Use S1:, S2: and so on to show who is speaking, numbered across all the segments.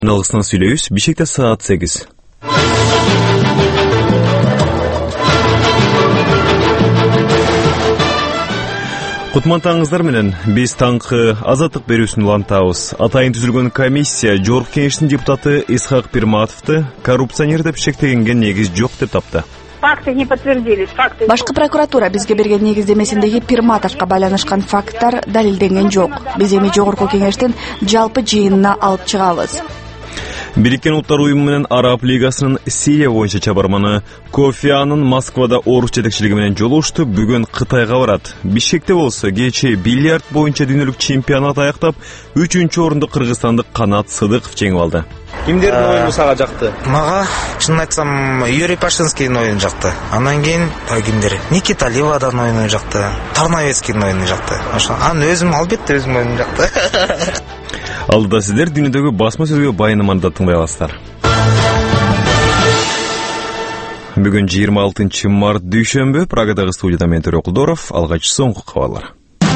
S1: Algısынан сүйлөйбүз. Бишкекте саат 8. Кутмантаңыздар менен биз таңкы азаттык берүүсүн улантабыз. Атайын түзүлгөн комиссия Жогорку Кеңештин депутаты Исхак Пирматовду коррупционер деп шектегенге негиз жок деп тапты.
S2: Факты не подтвердились.
S3: Башкы прокуратура бизге берген негиздемесиндеги Пирматовго байланышкан факттар далилденген жок. Биз эми Жогорку Кеңештин жалпы жыйынына алып чыгабыз.
S1: Бириккен Улуттар уюму менен Араб лигасынын Сирия боюнча чабарманы Кофи Аннан Москвада орус жетекчилиги менен жолугушту. Бүгүн Кытайга барат. Бишкекте болсо кечээ бильярд боюнча дүйнөлүк чемпионат аяктап 3-орунду кыргызстандык Канат Сыдыков жеңип алды.
S4: Кимдердин оюну сага жакты?
S5: Мага, чынын айтсам, Юрий Пашинскийдин оюну жакты. Андан кийин кимдер? Никита Ливадан оюну жакты. Тарновецкийдин оюну жакты. Ошо өзүм албетте өзүм оюну жакты.
S1: Алдыда сиздер дүйнөдөгү басма сөзгө байыныманда тыңдай аласыздар. Бүгүн 26 март дүйшөмбү. Прагадагы студияда мен Төрө Кулдоров. Алгач соңку кабарлар.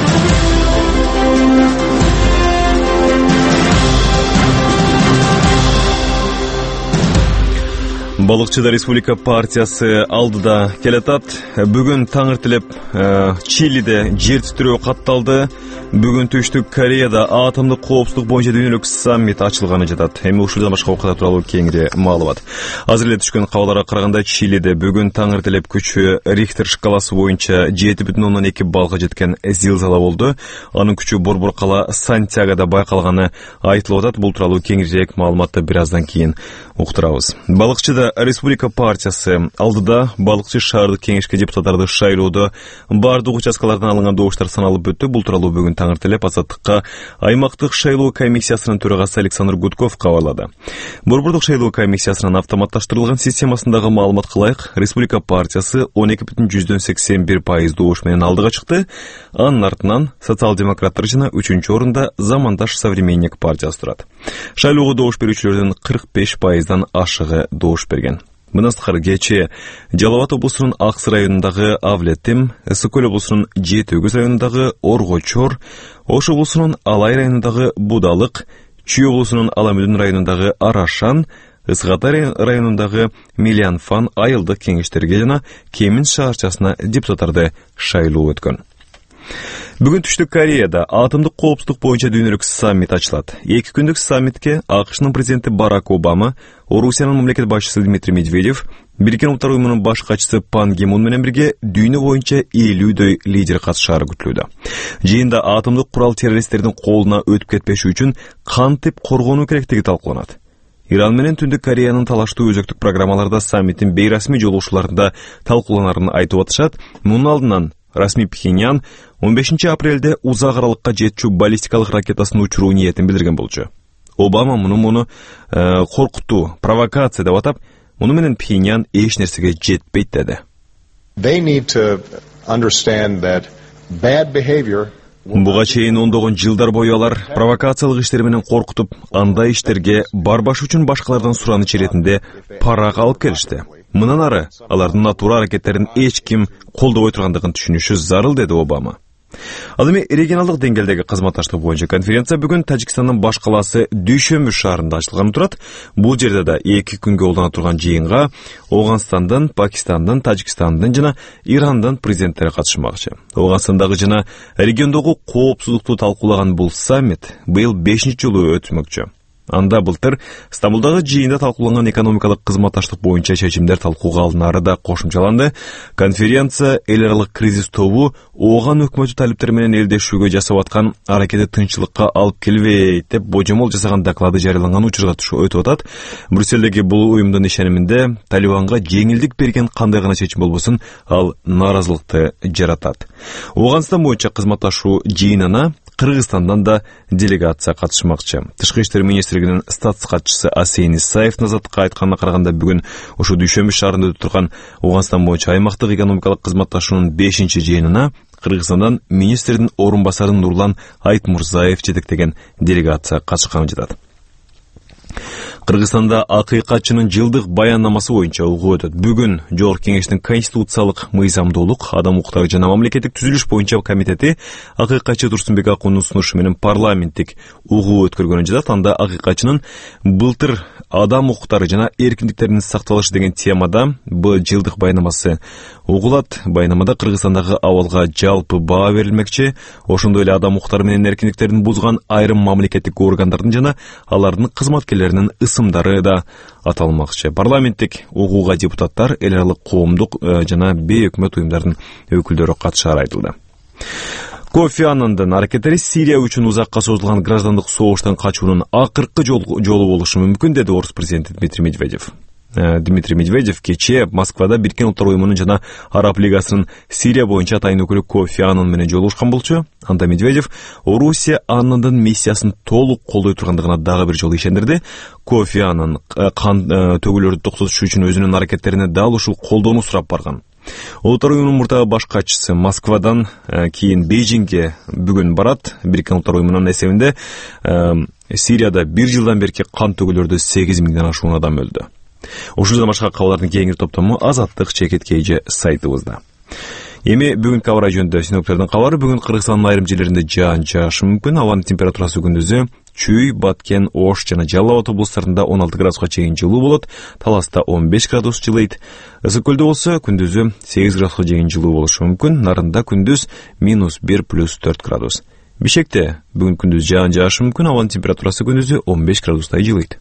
S1: Балыкчыдар Республика партиясы алдыда келатат. Бүгүн таңертелеп Чилиде жер титирөө катталды. Бүгүн Түштүк Кореяда атомдук коопсуздук боюнча дүйнөлүк саммит ачылганы жатат. Эми ушулдан башка окуялар тууралуу кеңири маалымат. Азыр эле түшкөн кабарларга караганда Чилиде бүгүн таңертелеп күчү Рихтер шкаласы боюнча 7,2 баллга жеткен зилзала болду. Анын күчү борбор кала Сантьягода байкалганы айтылып атат. Бул тууралуу кеңирээк маалыматты бир аздан кийин уктурабыз. Балыкчыдар Республика партиясы алдыда балыкчы шаардык кеңешке депутаттарды шайлоодо бардык участкалардан алынган добуштар саналып өттү. Бул тууралуу бүгүн таңертелеп Азаттыкка аймактык шайлоо комиссиясынын төрагасы Александр Гудков кабарлады. Борбордук шайлоо комиссиясынын автоматташтырылган системасындагы маалыматка ылайык Республика партиясы 12,81% добуш менен алдыга чыкты. Анын артынан социал-демократтар жана 3-орунда Замандаш Современник партиясы турат. Шайлоого добуш берүүчүлөрдүн 45%дан ашыгы добуш берген. Мындан сырткары кечээ Жалал Абад облусунун Аксы районундагы Авлетим, Ысык-Көл облусунун Жети-Өгүз районундагы Оргочор, Ош облусунун Алай районундагы Будалык, Чүй облусунун Аламүдүн районундагы Арашан, Ысык-Атай районундагы Милянфан айылдык кеңештерге жана Кемин шаарчасына депутаттарды шайлоо өткөн. Бүгүн Түштүк Кореяда атомдук коопсуздук боюнча дүйнөлүк саммит ачылат. 2 күндүк саммитке АКШнын президенти Барак Обама, Орусиянын мамлекет башчысы Дмитрий Медведев, Бириккен Улуттар уюмунун баш катчысы Пан Ги Мун менен бирге дүйнө боюнча 50дөй лидер катышаары күтүлүүдө. Жыйында атомдук курал террористтердин колуна өтүп кетпеши үчүн кантип коргонуу керектиги талкууланат. Иран менен Түндүк Кореянын талаштуу өзөктүк программаларда саммиттин бейрасмий жолугушууларында талкууланарын айтып атышат. Мунун алдынан расмий Пхеньян 15 апрелде узак аралыкка жетчү баллистикалык ракетасын учуруу ниетин билдирген болчу. Обама муну коркутуу, провокация деп атап, муну менен Пхеньян эч нерсеге жетпейт деди. Буга чейин ондогон жылдар бою алар провокациялык иштер менен коркутуп, андай иштерге барбаш үчүн башкалардан сураныч иретинде пара алып келишти. Мындан ары алардын натура аракеттерин эч ким колдобой тургандыгын түшүнүшү зарыл, деди Обама. Ал эми регионалдык деңгээлдеги кызматташтык боюнча конференция бүгүн Тажикстандын баш калаасы Дүйшөмбү шаарында ачылганы турат. Бул жерде да 2 күнгө улана турган жыйынга Ооганстандын, Пакистандын, Тажикстандын жана Ирандын президенттери катышмакчы. Ооганстандагы жана региондогу коопсуздукту талкуулаган бул саммит быйыл 5-жолу өтмөкчү. Анда былтыр Стамбулдагы жыйында талкууланган экономикалык кызматташтык боюнча чечимдер талкууга алынары да кошумчаланды. Конференция эл аралык кризис тобу Ооган өкмөтү талиптери менен элдешүүгө жасап аткан аракети тынччылыкка алып келбейт деп божомол жасаган доклады жарыяланган учурда өтүп атат. Брюссельдеги бул уюмдун ишениминде Талибанга жеңилдик берген кандай гана чечим болбосун, ал нааразылыкты жаратат. Ооганстан боюнча кызматташуу жыйынына Кыргызстандан да делегация катышмакчы. Тышкы иштер министрлигинин статс катчысы Асейн Исаев Азаттыкка айтканына караганда бүгүн ушу Дүйшөмбү шаарында өтүп турган Ооганстан боюнча аймактык экономикалык кызматташуунун 5-жыйынына Кыргызстандан министрдин орун басары Нурлан Айтмурзаев жетектеген делегация катышканы жатат. Кыргызстанда акыйкатчынын жылдык баяндамасы боюнча угуу өтөт. Бүгүн Жогорку Кеңештин конституциялык мыйзамдуулук, адам укуктары жана мамлекеттик түзүлүш боюнча комитети акыйкатчы Турсунбек Акунун сунушу менен парламенттик угуу өткөргөнү жатат. Анда акыйкатчынын былтыр адам укуктары жана эркиндиктеринин сакталышы деген темада бул жылдык баяндамасы угулат. Баяндамада Кыргызстандагы абалга жалпы баа берилмекчи. Ошондой эле адам укуктары менен эркиндиктерин бузган айрым мамлекеттик органдардын жана алардын кызматкерлеринин ысымдары да аталмакчы. Парламенттик угууга депутаттар, эл аралык коомдук жана бейөкмөт уюмдардын өкүлдөрү катышары айтылды. Кофи Аннандын аракеттери Сирия үчүн узакка созулган граждандык согуштан качуунун акыркы жолу болушу мүмкүн, деди орус президенти Дмитрий Медведев. Дмитрий Медведев кечээ Москвада Бириккен Улуттар уюмунун жана Араб лигасынын Сирия боюнча атайын өкүлү Кофи Аннан менен жолугушкан болчу. Анда Медведев Орусия Аннандын миссиясын толук колдой тургандыгына дагы бир жолу ишендирди. Кофи Аннан кан төгүлөрдү токтотуш үчүн өзүнүн аракеттерине дал ушул колдоону сурап барган. Улуттар уюмунун муртагы баш катчысы Москвадан кийин Бейжиңге бүгүн барат. Бириккен Улуттар уюмунун эсебинде Сирияда бир жылдан берки кан төгүлөрдө 8 миңден ашуун адам өлдү. Ушундан башка кабарлардын кеңири топтому Азаттык ЧКТ сайтыбызда. Эми бүгүнкү аба жөнүндө синоптиктердин кабары. Бүгүн Кыргызстандын айрым жерлеринде жаан жаашы мүмкүн. Абанын температурасы күндүзү Чүй, Баткен, Ош жана Жалал Абад облустарында 16 градуска чейин жылуу болот. Таласта 15 градус жылыйт. Ысык көлдө болсо күндүзү 8 градуска чейин жылуу болушу мүмкүн. Нарында күндүз -1 + 4 градус. Бишкекте бүгүн күндүз жаан жаашы мүмкүн. Абанын температурасы күндүзү 15 градустай жылыйт.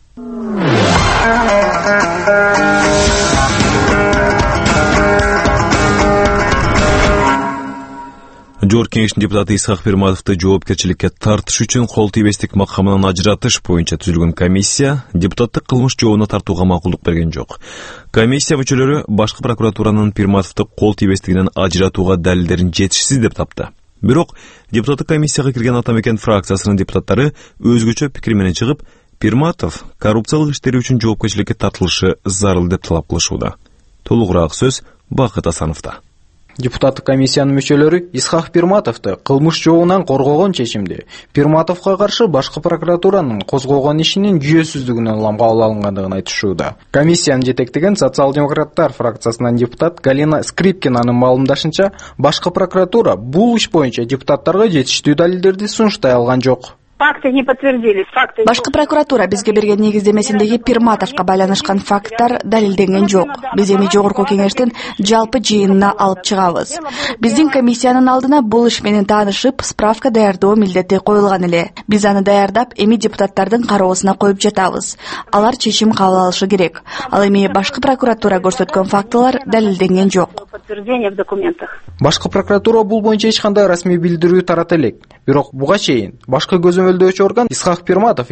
S1: Жогорку Кеңештин депутаты Исхак Пирматовду жоопкерчиликке тартыш үчүн кол тийбестик макамынан ажыратыш боюнча түзүлгөн комиссия депутаттык кылмыш жообуна тартууга макулдук берген жок. Комиссия мүчөлөрү башкы прокуратуранын Пирматовду кол тийбестигинен ажыратууга далилдерин жетишсиз деп тапты. Бирок депутаттык комиссияга кирген Атамекен фракциясынын депутаттары өзгөчө пикир менен чыгып, Пирматов коррупциялык иштери үчүн жоопкерчиликке тартылышы зарыл деп талап кылышууда. Толугураак сөз Бакыт Асановдо.
S2: Депутаттык комиссиянын мүчөлөрү Исхак Пирматовду кылмыш жообунан коргогон чечимди Пирматовго каршы башкы прокуратуранын козгогон ишинин жүйөсүздүгүнөн улам кабыл алынгандыгын айтышууда. Комиссияны жетектеген социал-демократтар фракциясынан депутат Галина Скрипкинанын маалымдашынча, башкы прокуратура бул иш боюнча депутаттарга жетиштүү далилдерди сунуштай алган жок.
S6: Факты не подтвердились.
S3: Башкы прокуратура бизге берген негиздемесиндеги Пирматовго байланышкан факттар далилденген жок. Биз эми Жогорку Кеңештин жалпы жыйынына алып чыгабыз. Биздин комиссиянын алдына бул иш менен таанышып, справка даярдоо милдети коюлган эле. Биз аны даярдап, эми депутаттардын кароосуна коюп жатабыз. Алар чечим кабыл алышы керек. Ал эми башкы прокуратура көрсөткөн фактылар далилденген жок.
S6: Подтверждение в документах.
S2: Башкы прокуратура бул боюнча эч кандай расмий билдирүү тарата элек. Бирок буга чейин башкы көзөмөлдөөчү орган Исхак Пирматов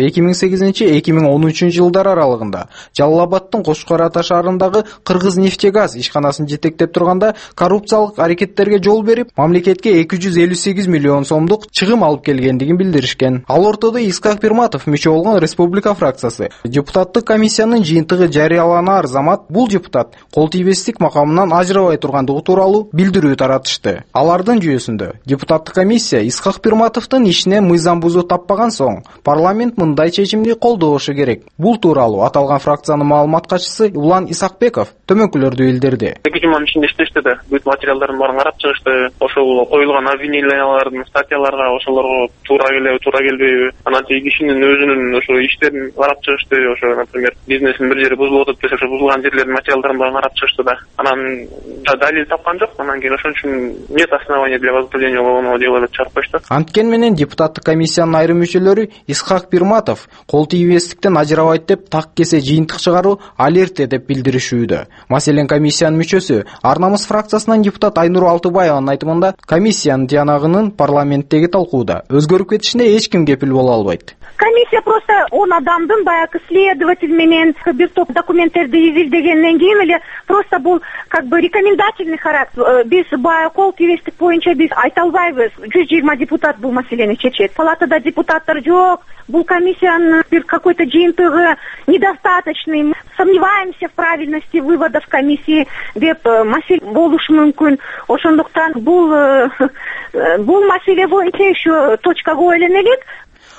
S2: 2008-2013 жылдар аралыгында Жалал Абаддын Кошкор Ата шаарындагы Кыргыз нефтегаз ишканасын жетектеп турганда коррупциялык аракеттерге жол берип, мамлекетке 258 миллион сомдук чыгым алып келгендигин билдиришкен. Ал ортодо Исхак Пирматов мүчө болгон Республика фракциясы депутаттык комиссиянын жыйынтыгы жарыяланаар замат бул депутат кол тийбестик макамынан ажырабай тургандыгы тууралуу билдирүү таратышты. Алардын жүйөсүндө депутаттык комиссия Исхак Пирматовдун ишине мыйзам бузуу таппаган соң парламент мындай чечимди колдошу керек. Бул тууралуу аталган фракциянын маалымат катчысы Улан Исакбеков төмөнкүлөрдү билдирди.
S7: 2 жуманын ичинде иштешти да, бүт материалдардын баарын карап чыгышты. Ошол коюлган обвинениялардын статьяларга ошолорго туура келеби, туура келбейби, анан тиги кишинин өзүнүн ошо иштерин карап чыгышты. Ошо, например, бизнестин бир жери бузулуп атат десе, ошо бузулган жерлердин материалдарын баарын карап чыгышты да. Анан далил тапкан жок. Анан кийин ошон үчүн нет основания для возбуждения уголовного дела деп чыгарып коюшту.
S2: Анткен менен депутаттык комиссиянын айрым мүчөлөрү Исхак Пирматов кол тийбестиктен ажырабайт деп так кесе жыйынтык чыгаруу алерте деп билдиришүүдө. Маселен, комиссиянын мүчөсү Ар намыс фракциясынан депутат Айнур Алтыбаеванын айтымында, комиссиянын тиянагынын парламенттеги талкууда өзгөрүп кетишине эч ким кепил боло албайт.
S6: Комиссия просто 10 адамдын баягы следователь менен бир топ документтерди изилдегенден кийин эле просто бул как бы рекомендательный характер. Биз баягы кол тийбестик боюнча биз айта албайбыз. 120 депутат бул маселени чечет. Палатада депутаттар жок. Бул комиссиянын бир какой-то жыйынтыгы недостаточный. Сомневаемся в правильности выводов комиссии деп маселе болушу мүмкүн. Ошондуктан бул маселе боюнча еще точка коюлган элек.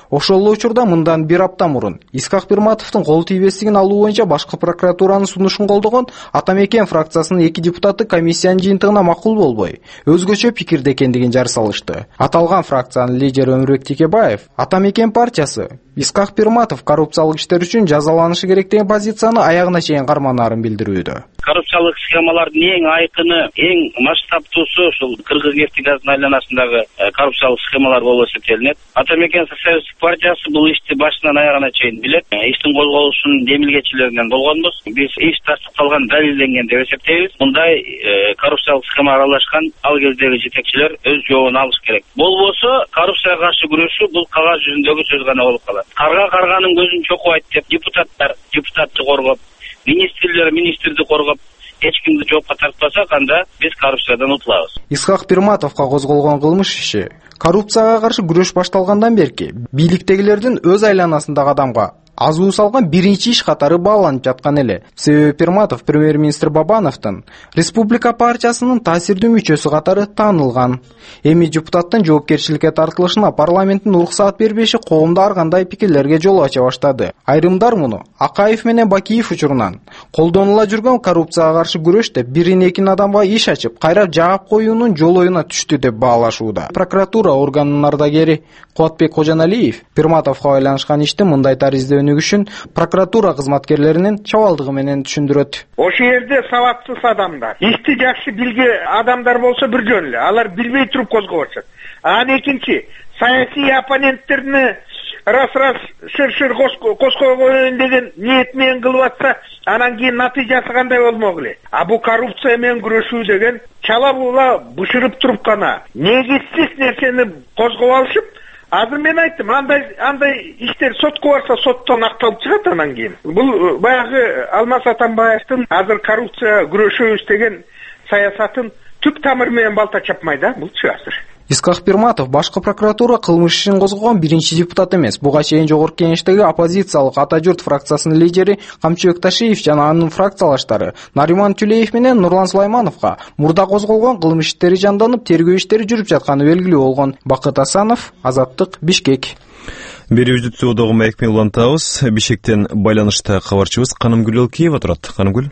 S2: Ошол эле учурда мындан бир апта мурун Исхак Пирматовдун кол тийбестигин алуу боюнча башкы прокуратуранын сунушун колдогон Ата Мекен фракциясынын 2 депутаты комиссиянын жыйынтыгына макул болбой, өзгөчө пикирде экендигин жар салышты. Аталган фракциянын лидери Өмүрбек Текебаев Ата Мекен партиясы Исхак Пирматов коррупциялык иштер үчүн жазаланышы керек деген позицияны аягына чейин карманаарын билдирүүдө.
S8: Коррупциялык схемалардын эң айкыны, эң масштабтуусу ушул Кыргыз нефти газынын айланасындагы коррупциялык схемалар болуп эсептелинет. Ата Мекен социалисттик партиясы бул ишти башынан аягына чейин билет. Иштин козголушунун демилгечилеринен болгонбуз. Биз иш тастыкталган, далилденген деп эсептейбиз. Мындай коррупциялык схема аралашкан ал кездеги жетекчилер өз жообун алыш керек. Болбосо коррупцияга каршы күрөшүү бул кагаз жүзүндөгү сөз гана болуп калат. Карганын көзүн чокубайт деп депутаттар депутатты коргоп, министрлер министрди коргоп, эч кимди жоопко тартпасак, анда биз коррупциядан утулабыз.
S2: Исхак Пирматовго козголгон кылмыш иши коррупцияга каршы күрөш башталгандан берки бийликтегилердин өз айланасындагы адамга азуу салган биринчи иш катары бааланып жаткан эле. Себеби Пирматов премьер-министр Бабановдун Республика партиясынын таасирдүү мүчөсү катары таанылган. Эми депутаттын жоопкерчиликке тартылышына парламенттин уруксаат бербеши коомдо ар кандай пикирлерге жол ача баштады. Айрымдар муну Акаев менен Бакиев учурунан колдонула жүргөн коррупцияга каршы күрөштө бирин-экин адамга иш ачып, кайра жаап коюунун жолоюна түштү деп баалашууда. Прокуратура органынын ардагери Кубатбек Кожаналиев Пирматовго байланышкан ишти мындай таризде өнүгүшүн прокуратура кызматкерлеринин чабалдыгы менен түшүндүрөт.
S9: Ошол жерде сабатсыз адамдар, ишти жакшы билген адамдар болсо бир жөн эле, алар билбей туруп козгобошот. Анан экинчи, саясий оппоненттерини раз шыр коской коеюн деген ниет менен кылып атса, анан кийин натыйжасы кандай болмок эле. А бул коррупция менен күрөшүү деген чала була бышырып туруп гана негизсиз нерсени козгоп алышып, азыр мен айттым, андай иштер сотко барса соттон акталып чыгат анан кийин. Бул баягы Алмаз Атамбаевдин азыр коррупция күрөшөбүз деген саясатын түп тамыр менен балта чапмай да, булчу азыр.
S2: Исхак Пирматов башкы прокуратура кылмыш ишин козгогон биринчи депутат эмес. Буга чейин жогорку кеңештеги оппозициялык Ата журт фракциясынын лидери Камчыбек Ташиев жана анын фракциялаштары Нариман Тюлеев менен Нурлан Сулаймановго мурда козголгон кылмыш иштери жанданып, тергөө иштери жүрүп жатканы белгилүү болгон. Бакыт Асанов, Азаттык, Бишкек.
S1: Бери үзүтсө дагы маекми улантабыз. Бишкектен байланышта кабарчыбыз Канымгүл Элкиева турат. Канымгүл.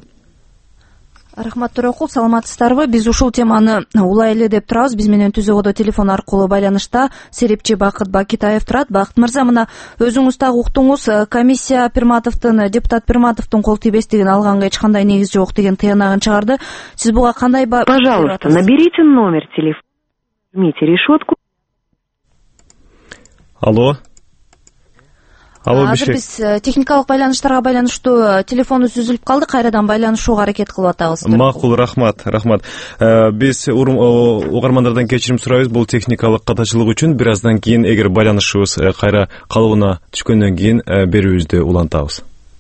S3: Рахмат Төрөкул, саламатсыздарбы? Биз ушул теманы улай эле деп турабыз. Биз менен түзөгөдө телефон аркылуу байланышта серепчи Бакыт Бакитаев турат. Бакыт мырза, мына өзүңүз так уктуңуз, комиссия депутат Пирматовдун кол тийбестигин алганга эч кандай негиз жок деген тыянагын чыгарды. Сиз буга кандай
S10: Пожалуйста, наберите номер телефона, жмите решетку.
S1: Алло,
S3: азыр биз техникалык байланыштарга байланыштуу телефонубуз үзүлүп калды, кайрадан байланышууга аракет кылып атабыз.
S1: Макул, рахмат. Биз угармандардан кечирим сурайбыз бул техникалык катачылык үчүн. Бир аздан кийин эгер байланышыбыз кайра калыбына түшкөндөн кийин берүүбүздү улантабыз.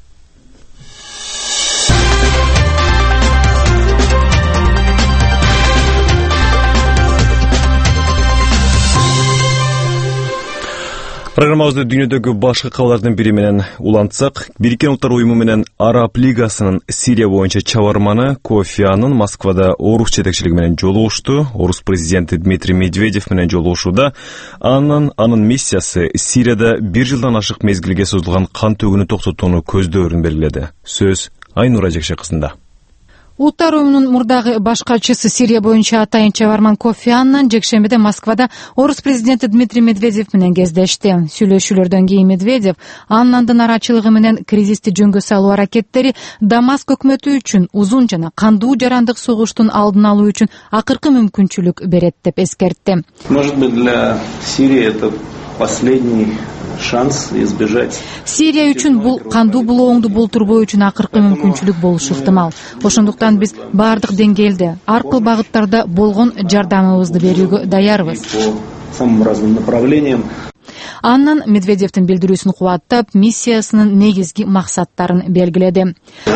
S1: Программабызды дүйнөдөгү башкы кабарлардын бири менен улантсак, Бириккен Улуттар уюму менен Араб Лигасынын Сирия боюнча чабарманы Кофи Аннан Москвада орус жетекчилиги менен жолугушту. Орус президенти Дмитрий Медведев менен жолугушууда анын миссиясы Сирияда 1 жылдан ашык мезгилге созулган кан төгүүнү токтотууну көздөөрүн белгиледи. Сөз Айнура Жекше кызында.
S11: Улуттар уюмунун мурдагы баш катчысы Сирия боюнча атайын чабарман Кофи Аннан жекшембиде Москвада орус президенти Дмитрий Медведев менен кездешти. Сүйлөшүүлөрдөн кийин Медведев Аннандын арачылыгы менен кризисти жөнгө салуу аракеттери Дамаск өкмөтү үчүн узун жана кандуу жарандык согуштун алдын алуу үчүн акыркы мүмкүнчүлүк берет деп эскертти.
S12: Может быть, для Сирии это последний шанс избежать.
S11: Сирия үчүн бул кандуу булооңду болтурбоо үчүн акыркы мүмкүнчүлүк болушу ыктымал. Ошондуктан биз баардык деңгээлде, ар кыл багыттарда болгон жардамыбызды берүүгө даярбыз.
S12: По самым разным направлениям.
S11: Аннан Медведевдин билдирүүсүн кубаттап, миссиясынын негизги максаттарын белгиледи.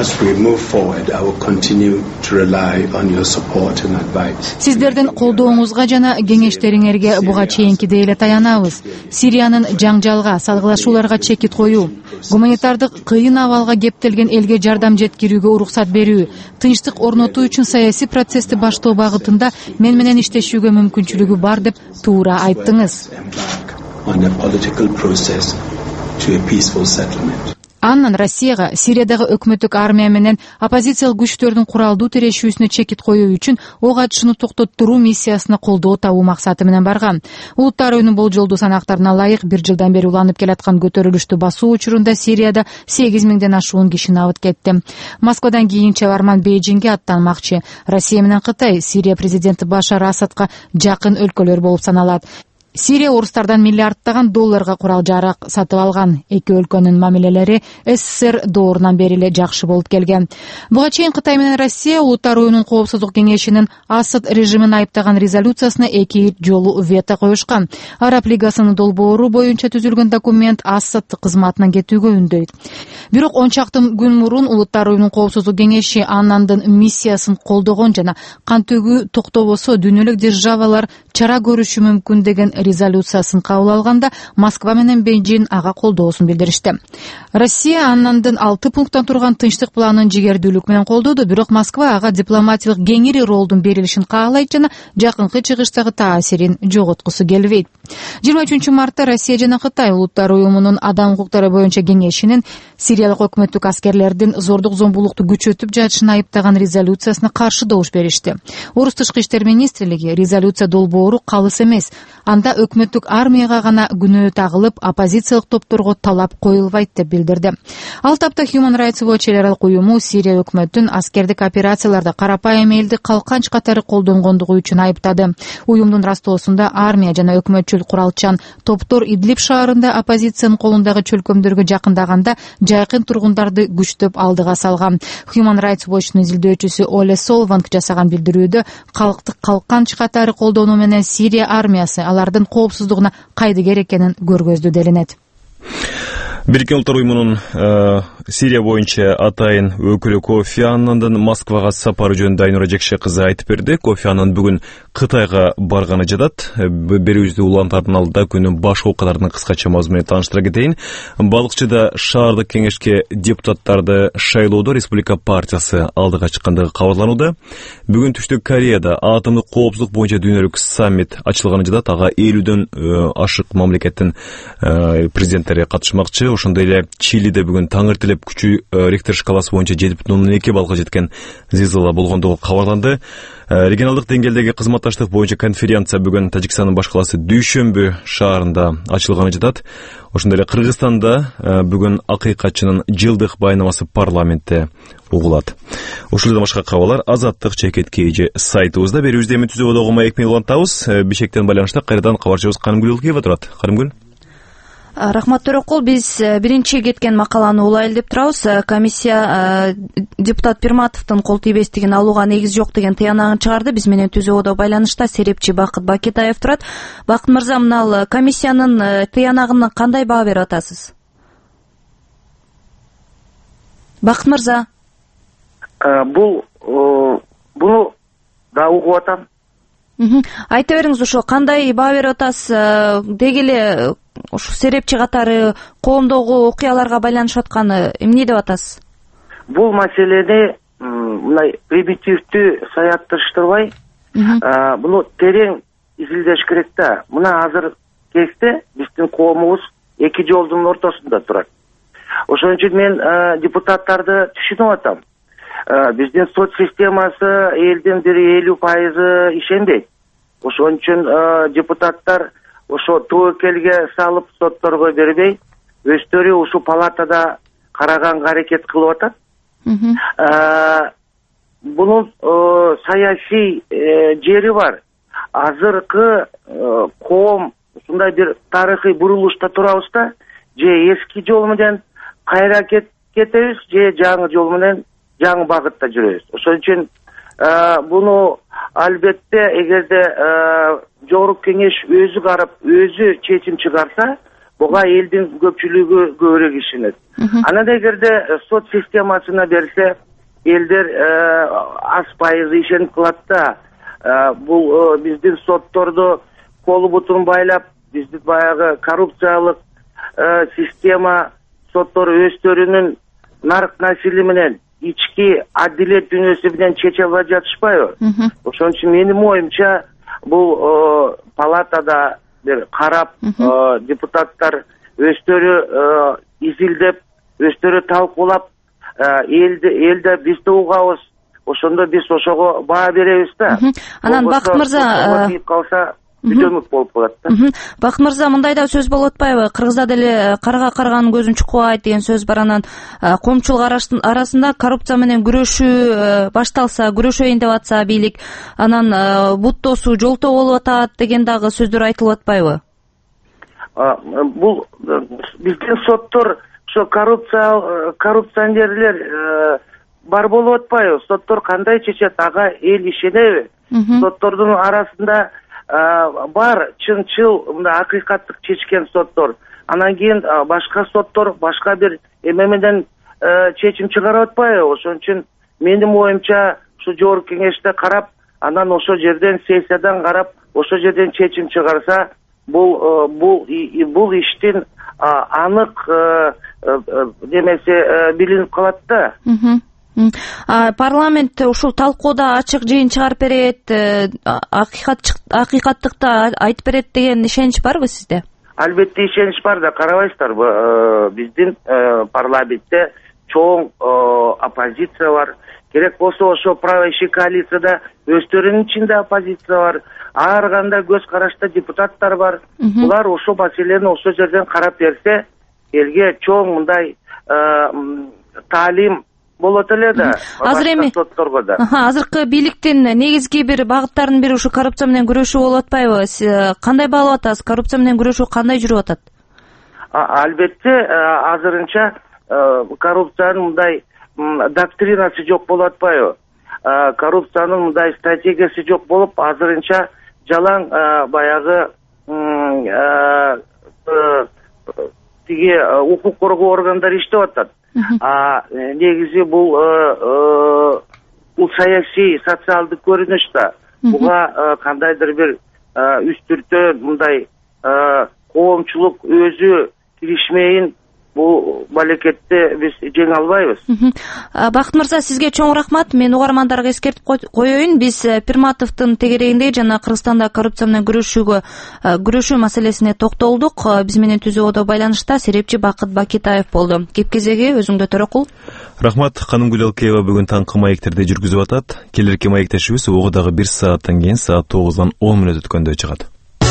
S11: Сиздердин колдооңузга жана кеңештериңерге буга чейинкидей эле таянабыз. Сириянын жаңжалга, салгылашууларга чекит коюу, гуманитардык кыйын абалга кептелген элге жардам жеткирүүгө уруксат берүү, тынчтык орнотуу үчүн саясий процессти баштоо багытында мен менен иштешүүгө мүмкүнчүлүгү бар деп туура айттыңыз.
S12: on a political process to a peaceful settlement.
S11: Андан Россияга Сириядагы өкмөттүк армия менен оппозициялык күчтөрдүн куралдуу тирешүүсүнө чекит коюу үчүн ок атышууну токтоттуруу миссиясына колдоо табуу максаты менен барган. Улуттар оюнун болжолдуу санактарына ылайык 1 жылдан бери уланып келаткан көтөрүлүштү басуу учурунда Сирияда 8.000ден ашуун киши абыт кетти. Москвадан кийин чабарман Бейжиңге аттанмакчы. Россия менен Кытай Сирия президенти Башар Асадка жакын өлкөлөр болуп саналат. Сирия орустардан миллиардтаган долларга курал жарак сатып алган. Эки өлкөнүн мамилелери СССР доорунан бери эле жакшы болуп келген. Буга чейин Кытай менен Россия Улуттар оюнунун коопсуздук кеңешинин Асад режимин айыптаган резолюциясына эки жолу вето коюшкан. Араб лигасынын долбоору боюнча түзүлгөн документ Асад кызматынан кетүүгө үндөйт. Бирок 10 чакты күн мурун Улуттар оюнунун коопсуздук кеңеши Аннандын миссиясын колдогон жана кан төгүү токтобосо дүйнөлүк державалар чара көрүшү мүмкүн деген резолюциясын кабыл алганда Москва менен Бейжиң ага колдоосун билдиришти. Россия Аннандын 6 пункттан турган тынчтык планын жигердүүлүк менен колдоду, бирок Москва ага дипломатиялык кеңири ролдун берилишин каалайт жана жакынкы чыгыштагы таасирин жоготкусу келбейт. 23 мартта Россия жана Кытай Улуттар оюнунун адам укуктары боюнча кеңешинин Сириялык өкмөттүк аскерлердин зордук зомбулукту күчөтүп жатышын айыптаган резолюциясына каршы добуш беришти. Орус тышкы иштер министрлиги резолюция долбоору калыс эмес. Анда өкмөттүк армияга гана күнөө тагылып, оппозициялык топторго талап коюлбайт деп билдирди. Ал тапта Human Rights Watch эл аралык уюму Сирия өкмөтүн аскердик операцияларда карапайым элди калканч катары колдонгондугу үчүн айыптады. Уюмдун растоосунда армия жана өкмөтчүл куралчан топтор Идлиб шаарында оппозициянын колундагы чөлкөмдөргө жакындаганда жайкын тургундарды күчтөп алдыга салган. Human Rights Watch'нун изилдөөчүсү Оле Солванг жасаган билдирүүдө калкты калканч катары колдонуу менен Сирия армиясы алардын коопсуздугуна кайдыгер экенин көргөздү делинет.
S1: Бириккен Улуттар уюмунун Сирия боюнча атайын өкүлү Кофи Аннандын Москвага сапары жөнүндө Айнура Жекше кызы айтып берди. Кофи Аннан бүгүн Кытайга барганы жатат. Берүүбүздү улантардын алдында күнүн баш окуяларынын кыскача мазмунун тааныштыра кетейин. Балыкчыда шаардык кеңешке депутаттарды шайлоодо Республика партиясы алдыга чыккандыгы кабарланууда. Бүгүн Түштүк Кореяда атомдук коопсуздук боюнча дүйнөлүк саммит ачылганы жатат. Ага 50дөн ашык мамлекеттин президенттери катышмакчы. Ошондой эле Чилиде бүгүн таңертелеп күчү Рихтер шкаласы боюнча 7.2 баллга жеткен зилзала болгондугу кабарланды. Регионалдык деңгээлдеги кызматташтык боюнча конференция бүгүн Тажикстандын баш каласы Дүйшөмбү шаарында ачылганы жатат. Ошондой эле Кыргызстанда бүгүн акыйкатчынын жылдык байрамы парламентте угулат. Ушул эле башка кабарлар Азаттык чекет KG сайтыбызда берүүбүздө эми түзүүбөдөгү маек менен улантабыз. Бишкектен байланышта кайрадан кабарчыбыз Канымгүл Ылкыева турат. Канымгүл.
S3: Рахмат Төрөкул, биз биринчи кеткен макаланы улайлы деп турабыз. Комиссия депутат Пирматовдун кол тийбестигин алууга негиз жок деген тыянагын чыгарды. Биз менен түзүүбөдө байланышта серепчи Бакыт Бакетаев турат. Бакыт мырза, мына комиссиянын тыянагына кандай баа берип атасыз? Бакыт мырза.
S13: Буну да угуп атам.
S3: Айта бериңиз, ошо кандай баа берип атасыз? Деги эле ушу серепчи катары коомдогу окуяларга байланышып атканы эмне деп атасыз?
S13: Бул маселени мындай примитивдүү саятташтырбай, буну терең изилдеш керек да. Мына азыр кезде биздин коомубуз эки жолдун ортосунда турат. Ошон үчүн мен депутаттарды түшүнүп атам. Биздин сот системасы элдин 50% ишенбейт. Ошон үчүн депутаттар ошо тобокелге салып сотторго бербей, өздөрү ушу палатада караганга аракет кылып атат. Бунун саясий жери бар. Азыркы коом ушундай бир тарыхый бурулушта турабыз да, же эски жол менен кайра кетебиз, же жаңы жол менен жаңы багытта жүрөбүз. Ошон үчүн буну албетте эгерде жогорку кеңеш өзү карап, өзү чечим чыгарса, буга элдин көпчүлүгү көбүрөөк ишенет. Анан эгерде сот системасына берсе, элдер аз пайыз ишенип калат да. Бул биздин сотторду колу бутун байлап, биздин баягы коррупциялык система соттор өздөрүнүн нарк насили менен ички адилет дүнөсү менен чече албай жатышпайбы? Ошон үчүн менин оюмча бул палатада бир карап, депутаттар өздөрү изилдеп, өздөрү талкуулап, элде биз да угабыз. Ошондо биз ошого баа беребиз да.
S14: Анан Бакыт мырза
S13: калса бүтөмүк болуп калат да.
S14: Бакыт мырза, мындай да сөз болуп атпайбы? Кыргызда деле карга карганын көзүн чукпайт деген сөз бар. Анан коомчулук арасында коррупция менен күрөшүү башталса, күрөшөйүн деп атса бийлик, анан бут тосуу, жолтоо болуп атат деген дагы сөздөр айтылып атпайбы?
S13: Бул биздин соттор ошо коррупционерлер бар болуп атпайбы? Соттор кандай чечет, ага эл ишенеби? Соттордун арасында бар чынчыл, мындай акыйкаттык чечкен соттор. Анан кийин башка соттор башка бир эме менен чечим чыгарып атпайбы? Ошон үчүн менин оюмча ушу жогорку кеңеште карап, анан ошол жерден сессиядан карап, ошол жерден чечим чыгарса, бул иштин анык немеси билинип калат да.
S14: Парламент ушул талкууда ачык жыйын чыгарып берет, акыйкаттыкты айтып берет деген ишенич барбы сизде?
S13: Албетте ишенич бар да, карабайсыздарбы, биздин парламентте чоң оппозиция бар. Керек болсо ошо правящий коалицияда өздөрүнүн ичинде оппозиция бар. Ар кандай көз карашта депутаттар бар. Булар ошол маселени ошол жерден карап берсе, элге чоң мындай таалим болот эле да.
S14: Азыр эми
S13: сотторго да.
S14: Азыркы бийликтин негизги бир багыттарынын бири ушу коррупция менен күрөшүү болуп атпайбы? Кандай баалап атасыз? Коррупция менен күрөшүү кандай жүрүп атат?
S13: Албетте, азырынча коррупциянын мындай доктринасы жок болуп атпайбы? Коррупциянын мындай стратегиясы жок болуп, азырынча жалаң баягы тиги укук коргоо органдары иштеп атат. Негизи бул саясий, социалдык көрүнүш да. Буга кандайдыр бир үстүртө мындай коомчулук өзү киришмейин, бул балекетти биз жеңе албайбыз.
S14: Бакыт мырза, сизге чоң рахмат. Мен угармандарга эскертип коеюн, биз Пирматовдун тегерегинде жана Кыргызстанда коррупция менен күрөшүү маселесине токтолдук. Биз менен түзүүдө байланышта серепчи Бакыт Бакитаев болду. Кеп кезеги өзүңдө Төрөкул.
S1: Рахмат. Канымгүл Алкеева бүгүн таңкы маектерди жүргүзүп атат. Келерки маектешибиз угу дагы 1 сааттан кийин саат 9:10 өткөндө чыгат.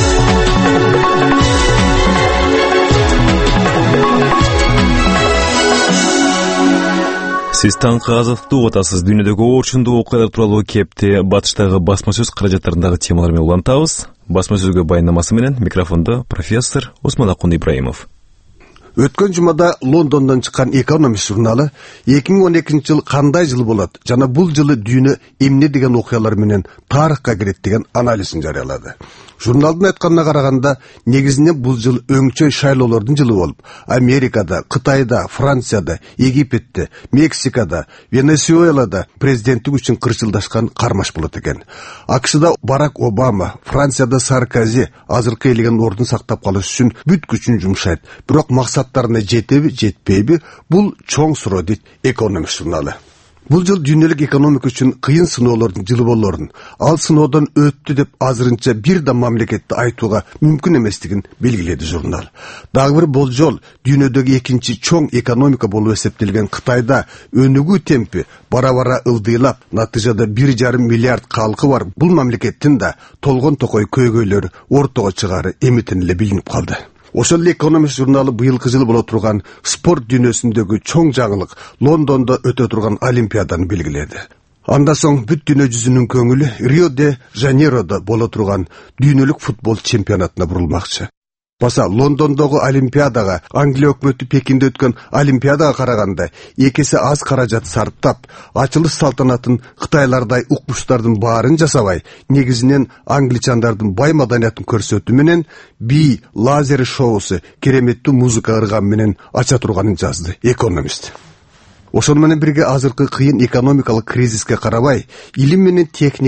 S1: Сиз таңкы азаттыкты угуп атасыз. Дүйнөдөгү орчундуу окуялар тууралуу кепти батыштагы басма сөз каражаттарындагы темалар менен улантабыз. Басма сөзгө баяндамасы менен микрофондо профессор Осмонакун Ибраимов.
S15: Өткөн жумада Лондондон чыккан Economist журналы 2012 жыл кандай жыл болот жана бул жылы дүйнө эмне деген окуялар менен тарыхка кирет деген анализин жарыялады. Журналдын айтканына караганда, негизинен бул жыл өңчөй шайлоолордун жылы болуп, Америкада, Кытайда, Францияда, Египетте, Мексикада, Венесуэлада президенттик үчүн кырсылдашкан кармаш болот экен. АКШда Барак Обама, Францияда Саркози азыркы элеген ордун сактап калыш үчүн бүт күчүн жумшайт. Бирок максаттарына жетеби, жетпейби? Бул чоң суроо дейт Economist журналы. Бул жыл дүйнөлүк экономика үчүн кыйын сыноолордун жылы болорун, ал сыноодон өттү деп азырынча бир да мамлекетти айтууга мүмкүн эместигин белгиледи журнал. Дагы бир болжол, дүйнөдөгү экинчи чоң экономика болуп эсептелген Кытайда өнүгүү темпи бара-бара ылдыйлап, натыйжада 1,5 миллиард калкы бар бул мамлекеттин да толгон токой көйгөйлөр ортого чыгары эмитен эле билинип калды. Ошол эле Economist журналы быйылкы жылы боло турган спорт дүйнөсүндөгү чоң жаңылык Лондондо өтө турган Олимпиаданы белгиледи. Анда соң бүт дүйнө жүзүнүн көңүлү Рио-де-Жанейродо боло турган дүйнөлүк футбол чемпионатына бурулмакчы. Баса Лондондогу Олимпиадага, Англия өкмөтү Пекинде өткөн Олимпиадага караганда экесе аз каражат сарптап, ачылыш салтанатын Кытайлардай укмуштардын баарын жасабай, негизинен англичандардын бай маданиятын көрсөтүү менен би лазер шоусу кереметтүү музыка ыргам менен ача турганын жазды Economist. Ошону менен бирге азыркы кыйын экономикалык кризиске карабай, илим менен техника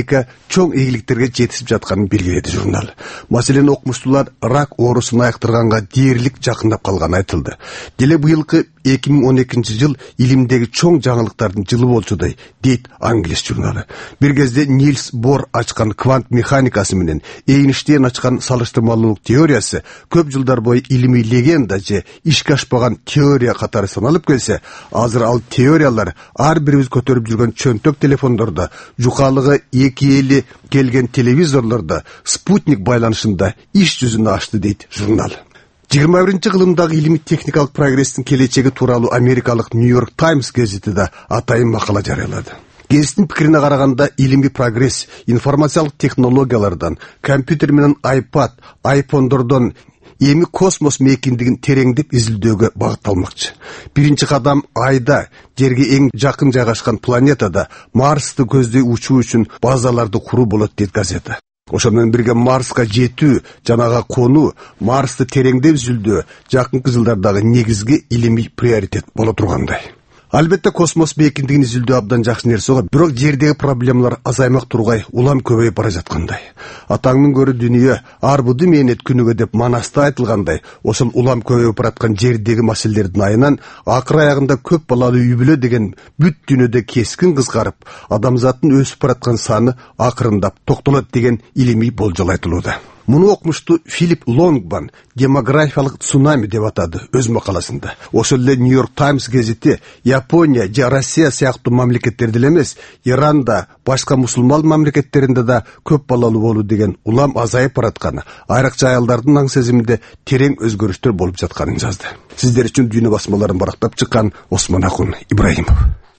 S15: чоң ийгиликтерге жетишип жатканын белгиледи журнал. Маселен окумуштуулар рак оорусун айыктырганга дээрлик жакындап калганы айтылды. Деле быйылкы 2012 жыл илимдеги чоң жаңылыктардын жылы болчудай, дейт Англис журналы. Бир кезде Нильс Бор ачкан квант механикасы менен Эйнштейн ачкан салыштырмалуулук теориясы көп жылдар бою илимий легенда же ишке ашпаган теория катары саналып келсе, азыр ал теориялар ар бирибиз көтөрүп жүргөн чөнтөк телефондордо, жукалыгы 2 эли келген телевизорлордо, спутник байланышында иш жүзүнө ачты, дейт журнал. 21-ci кылымдагы илимий техникалык прогресстин келечеги тууралуу Америкалык New York Times гезити да атайын макала жарыялады. Гезиттин пикирине караганда, илимий прогресс информациялык технологиялардан, компьютер менен iPad, iPhone'дордон эми космос мейкиндигин тереңдеп изилдөөгө багытталмакчы. Биринчи кадам Айда, жерге эң жакын жайгашкан планетада Марсты көздөй учуу үчүн базаларды куруу болот, дейт газета. Ошону менен бирге Марска жетүү, жанага конуу, Марсты тереңдеп изилдөө жакынкы жылдардагы негизги илимий приоритет боло тургандай. Албетте космос бейкиндигин изилдөө абдан жакшы нерсе го, бирок жердеги проблемалар азаймак тургай, улам көбөйүп бара жаткандай. Атаңдын көрү дүнүйө, арбуду мээнет күнүгө деп манаста айтылгандай, ошол улам көбөйүп бараткан жердеги маселелердин айынан акыр аягында көп балалуу үй бүлө деген бүт дүйнөдө кескин кыскарып, адамзаттын өсүп бараткан саны акырындап токтолот деген илимий болжол айтылууда. Муну окумушту Филипп Лонгман демографиялык цунами деп атады өз макаласында. Ошол эле New York Times гезити Япония же Россия сыяктуу мамлекеттерде эмес, Иранда, башка мусулман мамлекеттеринде да көп балалуу болуу деген улам азайып баратканы, айрыкча аялдардын аң сезиминде терең өзгөрүштөр болуп жатканын жазды. Сиздер үчүн дүйнө басмаларын барактап чыккан Осмон Акун Ибраимов.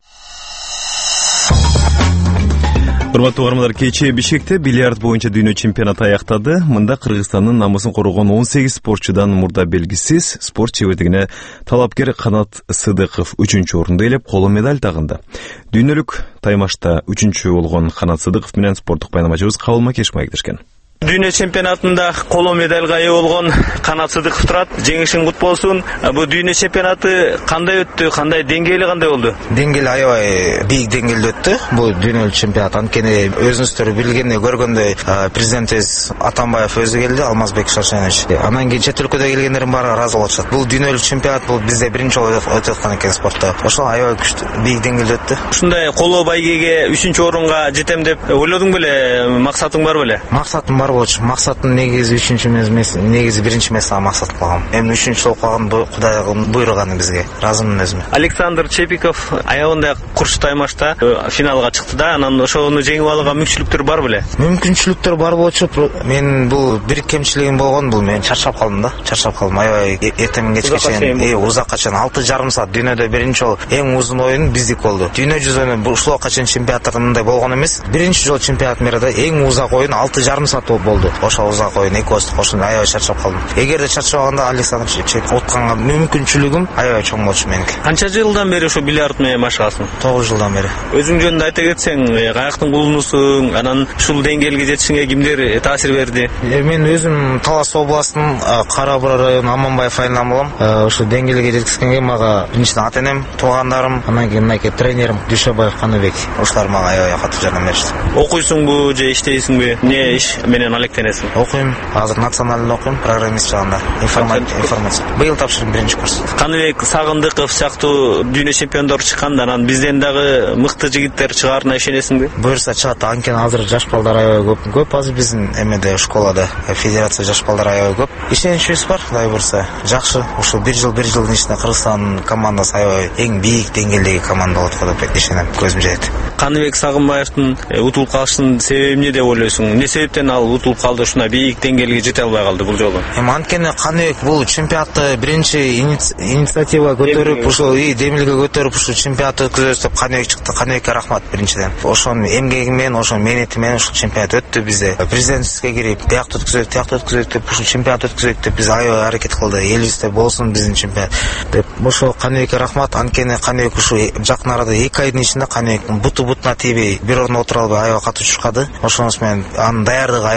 S1: Урматтуу угармандар, кечээ Бишкекте бильярд боюнча дүйнө чемпионаты аяктады. Мында Кыргызстандын намысын коргон 18 спортчудан мурда белгисиз спорт чебердигине талапкер Канат Сыдыков 3-орунду ээлеп, коло медаль тагынды. Дүйнөлүк таймашта 3 болгон Канат Сыдыков менен спорттук байнамачыбыз Кабыл Макешов маектешкен.
S4: Дүйнө чемпионатында коло медальга ээ болгон Канат Сыдыков турат. Жеңишиң кут болсун. Бу дүйнө чемпионаты кандай өттү? Кандай деңгээли кандай болду?
S5: Деңгээли аябай бийик деңгээлде өттү. Бул дүйнөлүк чемпионат. Анткени өзүңүздөр билгендей көргөндөй президентибиз Атамбаев өзү келди, Алмазбек Шаршенович. Анан кийин чет өлкөдө келгендердин баары ыраазы болушат. Бул дүйнөлүк чемпионат, бул бизде биринчи жолу өтүп аткан экен спортто. Ошол аябай күчтүү бийик деңгээлде өттү.
S4: Ушундай коло байгеге 3-орунга жетем деп ойлодуң беле? Максатың бар беле?
S5: Максатым бар болчу. Максатым негизи 3-эмес, негизи 1-эмес максат кылгам. Эми 3 болуп калган Кудайга буйруганы бизге. Разыммын өзүмө.
S4: Александр Чепиков аягында курч таймашта финалга чыкты да, анан ошону жеңип алууга мүмкүнчүлүктөр бар беле?
S5: Мүмкүнчүлүктөр бар болчу. Мен бул бир кемчилигим болгон, бул мен чарчап калдым да. Чарчап калдым. Аябай эртең кечке чейин, узакка чейин 6,5 саат дүйнөдө биринчи жолу эң узун оюн биздик болду. Дүйнө жүзүнө ушул убакка чейин чемпионаттарда мындай болгон эмес. Биринчи жолу чемпионат мэрада эң узак оюн 6,5 саат болду. Ошол узак оюн экөөбүз кошуп аябай чарчап калдым. Эгерде чарчабаганда Александр Чепиков утканга мүмкүнчүлүгүм аябай чоң болчу меники.
S4: Канча жылдан бери ушу бильярд менен машыгасың?
S5: 9 жылдан бери.
S4: Өзүң жөнүндө айта кетсең, каяктын кулунусуң? Анан ушул деңгээлге жетишиңе кимдер таасир берди?
S5: Мен өзүм Талас областынын Кара Бура району Аманбаев айылынан болом. Ушу деңгээлге жеткизгенге мага биринчиден ата-энем, туугандарым, анан кийин мынакей тренерим Дүйшөбаев Каныбек. Ошолор мага аябай катуу жардам беришти.
S4: Окуйсуңбу же иштейсиңби? Эмне иш менен алектенесиң?
S5: Окуйм. Азыр националдын окуйм, программист жагында. Информация. Быйыл тапшырдым 1-курс.
S4: Каныбек Сагындыков сыяктуу дүйнө чемпиондору чыкканда, анан бизден дагы мыкты жигиттер чыгаарына ишенесиңби?
S5: Буюрса чыгат. Анткени азыр жаш балдар аябай көп. Азыр биздин эмеде школада, федерация жаш балдар аябай көп. Ишеничибиз бар, Кудай буюрса. Жакшы. Ушул бир жылдын ичинде Кыргызстандын командасы аябай эң бийик деңгээлдеги команда болот деп ишенем. Көзүм жайт.
S4: Каныбек Сагынбаевдин утулуп калышынын себеби эмне деп ойлойсуң? Эмне себептен ал утулуп калды, ушундай бийик деңгээлге жете албай калды бул жолу?
S5: Анткени Каныбек бул чемпионатты биринчи инициатива көтөрүп, ушул демилге көтөрүп, ушул чемпионатты өткөзөбүз деп Каныбек чыкты. Каныбекке рахмат биринчиден. Ошонун эмгеги менен, ошонун мээнети менен ушул чемпионат өттү бизде. Президентибизге кирип, биякты өткөзөйт деп, ушул чемпионат өткөзөйт деп биз аябай аракет кылды. Элибизде болсун биздин чемпионат деп. Ошол Каныбекке рахмат. Анткени Каныбек ушул жакын арада 2 айдын ичинде Каныбектин бутуна тийбей, бир орунда отура албай аябай катуу чуркады. Ошонус менен анын даярдыгы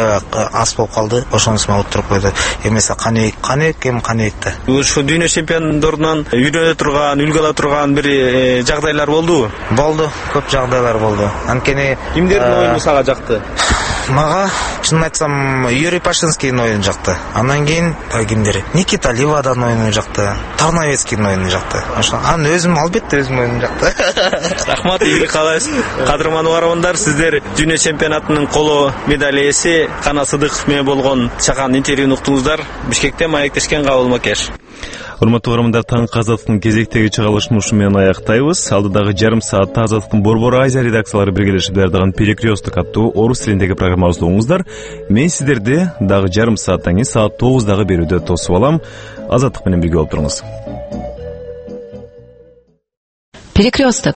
S5: аябай аз болуп калды, ошонусун отуруп койду. Эмесе каныбек эми каныбек да.
S4: Ушу дүйнө чемпиондорунан үйрөнө турган, үлгү ала турган бир жагдайлар болдубу?
S5: Болду, көп жагдайлар болду. Анткени
S4: кимдердин оюну сага жакты?
S5: Мага чынын айтсам Юрий Пашинскийдин оюну жакты. Андан кийин кимдер? Никита Ливадан оюну жакты, Тарновецкийдин оюну жакты. Ошо анын өзүм албетте өзүм оюну жакты.
S4: Рахмат, ийгилик каалайбыз. Кадырман угармандар, сиздер дүйнө чемпионатынын коло медаль ээси Канат Сыдыков менен болгон чакан интервьюну уктуңуздар. Бишкектен маектешкен Кабыл Макеш.
S1: Урматтуу угармандар, таңкы азаттыктын кезектеги чыгарылышын ушу менен аяктайбыз. Алдыдагы жарым саатта азаттыктын Борбор Азия редакциялары биргелешип даярдаган Перекресток аттуу орус тилиндеги программабызды угуңуздар. Мен сиздерди дагы жарым сааттан кийин саат 9дагы берүүдө тосуп алам. Азаттык менен бирге болуп туруңуз.
S16: Перекресток.